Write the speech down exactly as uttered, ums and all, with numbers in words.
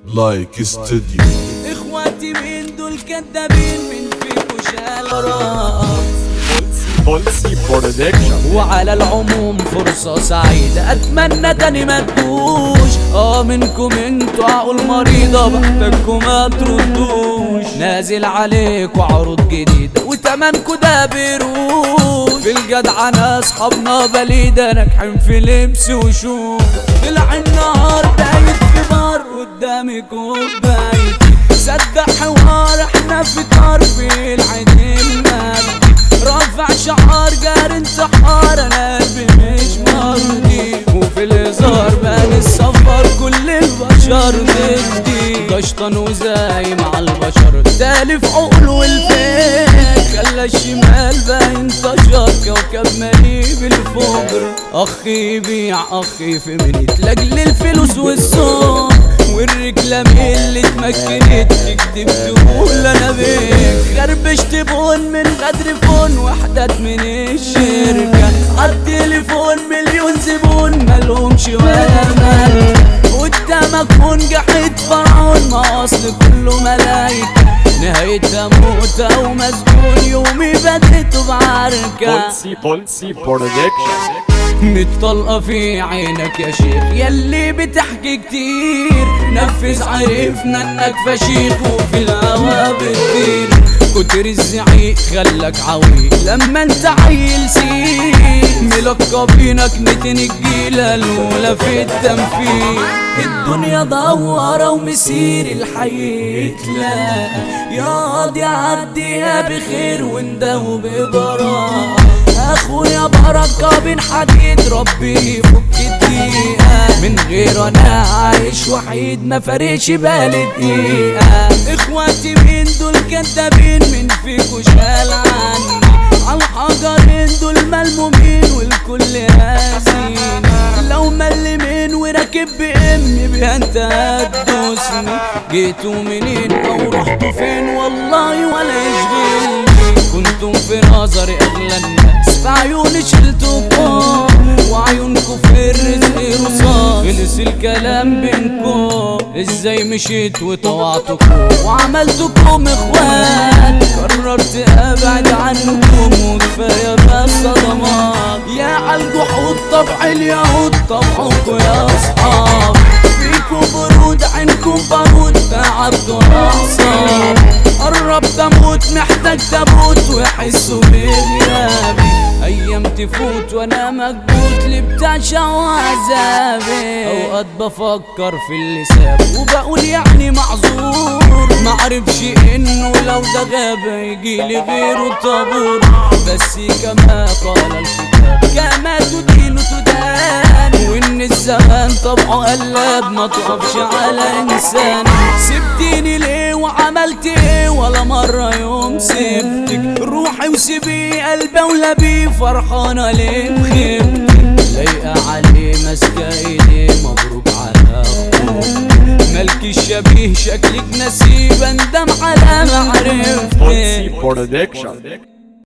لايك استوديو. اخواتي مين دول كدابين، من فيكو شال بولسي برودكشن. وعلى العموم فرصة سعيدة، اتمنى تاني ما تجوش. اه منكم انتوا عقول مريضة، بحتاجكم ما تردوش. نازل عليكوا عروض جديدة وتمنكوا ده بيروش. في الجدعنة اصحابنا بليدة، ناجحين في لبس وشوش. طلع النهار بايت في بار قدامي كوبايتي، صدق حوار احنا في طرف العين المال. رافع شعار جار انتحار، انا قلبي مش مرضي. وفي الهزار بان السفر كل البشر ضدي. قشطن وزاي مع البشر تالف عقل والفيك، خلى الشمال باين انتشر كوكب مليء بالفجر. اخي يبيع اخي في منيت لاجل الفلوس والصوت، والرجلة اللي اتمكنت تكدب تقول انا بيك. خربشت بون من غدر فون، وحدات من الشركة عالتليفون مليون زبون مالهمش ولا مال. قدامك منجحت فرعون، ما اصل كله ملايكة. نهايتها موتة ومسجون، يومي بديته بعركة. بولسي بولسي برودكشن. متطلقة في عينك يا شيخ يلي بتحكي كتير، نفذ عرفنا انك فشيخ وفي الهوا بتطير. كتر الزعيق خلك عويق لما انت عيل سيء، ملقبينك نتن الجيلة الاولى في التنفيذ. الدنيا دوارة ومسير الحي يتلاقى، يا قاضي عديها بخير ونداو ببراءة. اخويا بركة بين حديد، ربي يفك الدقيقة. من غير انا عايش وحيد، ما فارقش بالي دقيقة. اخواتي مين دول كدابين، من فيكو شال عني. عالحجرين دول ملمومين والكل هازين. لو ملمين وراكب بامي بيها انت هتدوسني. جيتوا منين او رحتوا فين والله ولا يشغلني. كنتم في نظري اغلى الناس، في عيوني شلتكم، وعيونكم في الرزق رصاص. خلص الكلام بينكم، ازاي مشيت وطوعتكم وعملتكم اخوات. قررت ابعد عنكم وكفايه بس صدمات. يا عالجحود طبع اليهود طبعكم يا اصحاب. فيكم برود عينكم بارود، تعبتوا اعصاب. قربت اموت محتاج تابوت، ويحسوا بغيابي. ايام تفوت وانا مكبوت لبتعشى وعذابي. اوقات بفكر في اللي ساب وبقول يعني معذور، معرفش انه لو ده غاب يجيلي غيره طابور. بس كما قال الكتاب كما تدين تدان، وان الزمان طبعه قلب ما تقفش على انسان. سبتيني ليه وعملت ايه، ولا مرة يوم سبتك. روحي وسيبي قلبي ولبي، فرحانة ليه بخيبتك. لايقة عليه ماسكة ايديه، مبروك على اخوك. ملك الشبيه شكلك نسيب، اندم على معرفتك. بولسي برودكشن.